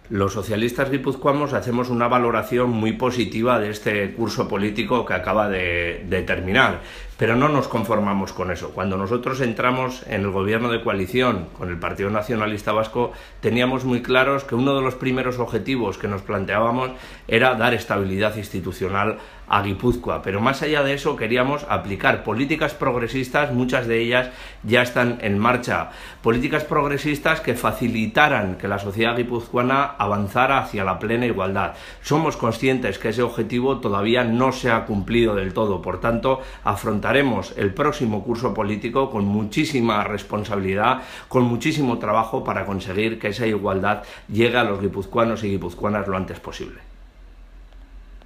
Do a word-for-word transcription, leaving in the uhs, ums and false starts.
Los socialistas guipuzcoanos hacemos una valoración muy positiva de este curso político que acaba de, de terminar, pero no nos conformamos con eso. Cuando nosotros entramos en el gobierno de coalición con el Partido Nacionalista Vasco, teníamos muy claros que uno de los primeros objetivos que nos planteábamos era dar estabilidad institucional a Guipúzcoa, pero más allá de eso queríamos aplicar políticas progresistas, muchas de ellas ya están en marcha, políticas progresistas que facilitaran que la sociedad guipuzcoana avanzara hacia la plena igualdad. Somos conscientes que ese objetivo todavía no se ha cumplido del todo, por tanto afrontaremos el próximo curso político con muchísima responsabilidad, con muchísimo trabajo para conseguir que esa igualdad llegue a los guipuzcoanos y guipuzcoanas lo antes posible.